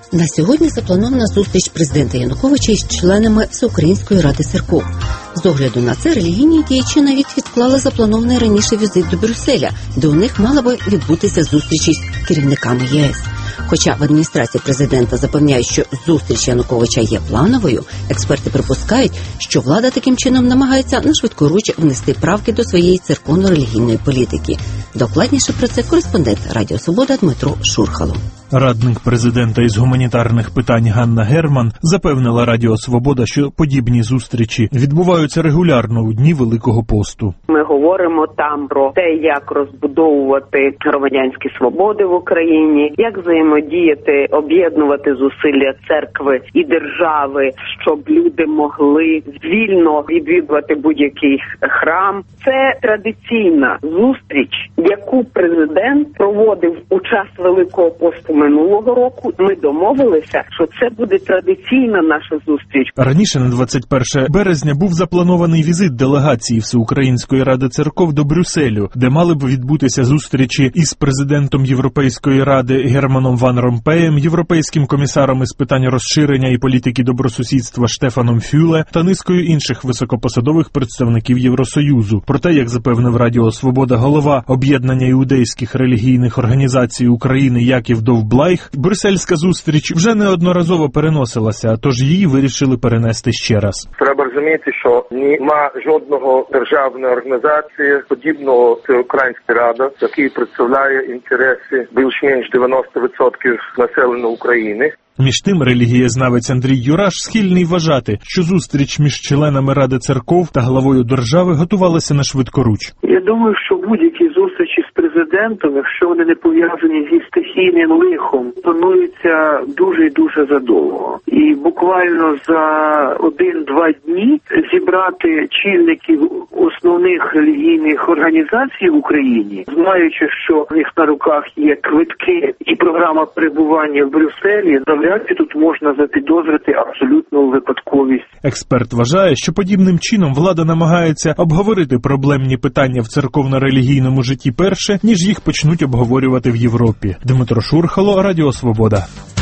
На сьогодні запланована зустріч президента Януковича із членами Всеукраїнської ради церков. З огляду на це релігійні діячі навіть відклали запланований раніше візит до Брюсселя, де у них мала би відбутися зустріч із керівниками ЄС. Хоча в адміністрації президента запевняють, що зустріч Януковича є плановою, експерти припускають, що влада таким чином намагається на швидкоруч внести правки до своєї церковно-релігійної політики. Докладніше про це кореспондент Радіо Свобода Дмитро Шурхало. Радник президента із гуманітарних питань Ганна Герман запевнила Радіо Свобода, що подібні зустрічі відбуваються регулярно у дні Великого посту. Ми говоримо там про те, як розбудовувати громадянські свободи в Україні, як взаємодіяти, об'єднувати зусилля церкви і держави, щоб люди могли вільно відвідувати будь-який храм. Це традиційна зустріч, яку президент проводив у час Великого посту минулого року. Ми домовилися, що це буде традиційна наша зустріч. Раніше на 21 березня був запланований візит делегації Всеукраїнської ради церков до Брюсселю, де мали б відбутися зустрічі із президентом Європейської ради Германом Ван Ромпеєм, європейським комісаром із питань розширення і політики добросусідства Штефаном Фюле та низкою інших високопосадових представників Євросоюзу. Проте, як запевнив Радіо Свобода голова об'єднання іудейських релігійних організацій України Яків Довблайх, брюссельська зустріч вже неодноразово переносилася, тож її вирішили перенести ще раз. Треба розуміти, що нема жодного державної організації, подібного це Українська Рада, який представляє інтереси більш-менш 90% населення України. Між тим, релігієзнавець Андрій Юраш схильний вважати, що зустріч між членами Ради церков та главою держави готувалася на швидкоруч. Я думаю, що будь-які зустрічі з президентом, якщо вони не пов'язані зі стихійним лихом, плануються дуже і дуже задовго. І буквально за 1-2 дні зібрати чільників основних релігійних організацій в Україні, знаючи, що в них на руках є квитки і програма перебування в Брюсселі, навряд чи тут можна запідозрити абсолютну випадковість. Експерт вважає, що подібним чином влада намагається обговорити проблемні питання в церковно-релігійному житті перше, ніж їх почнуть обговорювати в Європі. Дмитро Шурхало, Радіо Свобода.